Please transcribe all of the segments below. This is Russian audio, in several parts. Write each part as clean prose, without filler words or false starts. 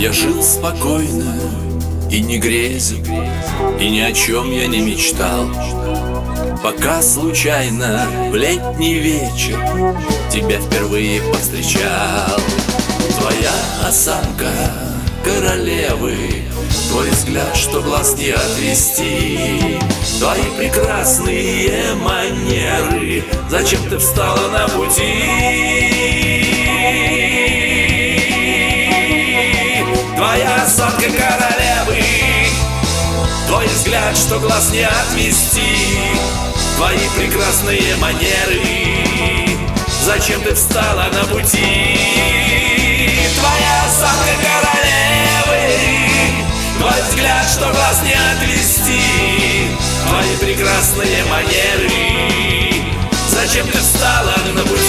Я жил спокойно и не грезил, и ни о чем я не мечтал, пока случайно в летний вечер тебя впервые повстречал. Твоя осанка королевы, твой взгляд, что глаз не отвести, твои прекрасные манеры, зачем ты встала на пути? Твоя осанка королевы, твой взгляд, что глаз не отвести, твои прекрасные манеры, зачем ты встала на пути? Твоя осанка королевы, твой взгляд, что глаз не отвести, твои прекрасные манеры, зачем ты встала на пути?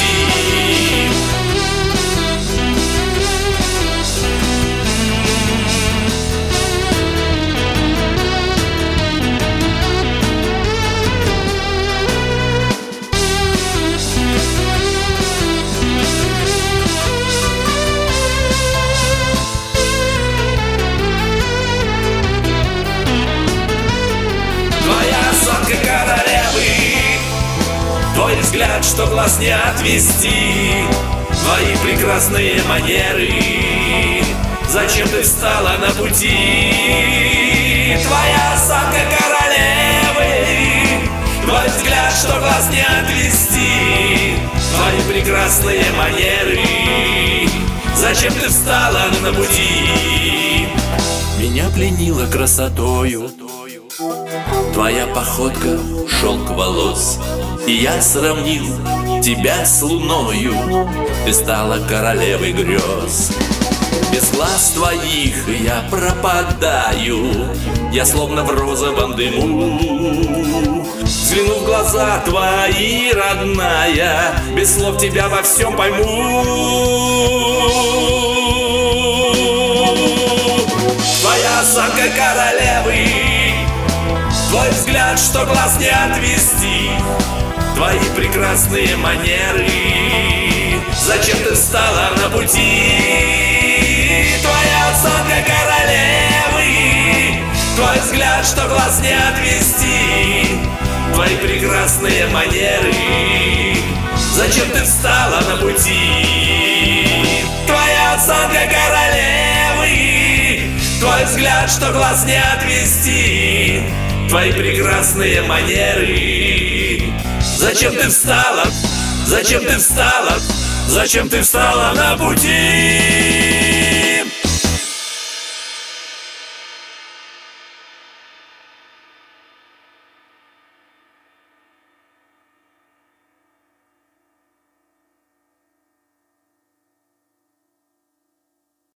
Королевы, твой взгляд, что глаз не отвести, твои прекрасные манеры, зачем ты встала на пути? Твоя осанка королевы, твой взгляд, что глаз не отвести, твои прекрасные манеры, зачем ты встала на пути? Меня пленила красотою твоя походка, шелк волос, и я сравнил тебя с луною, ты стала королевой грез. Без глаз твоих я пропадаю, я словно в розовом дыму. Взгляну в глаза твои, родная, без слов тебя во всем пойму. Твоя осанка королевы, твой взгляд, что глаз не отвести, твои прекрасные манеры, зачем ты встала на пути? Твоя осанка королевы, твой взгляд, что глаз не отвести, твои прекрасные манеры, зачем ты встала на пути? Твоя осанка королевы, твой взгляд, что глаз не отвести, твои прекрасные манеры, зачем ты встала, зачем ты встала, зачем ты встала на пути?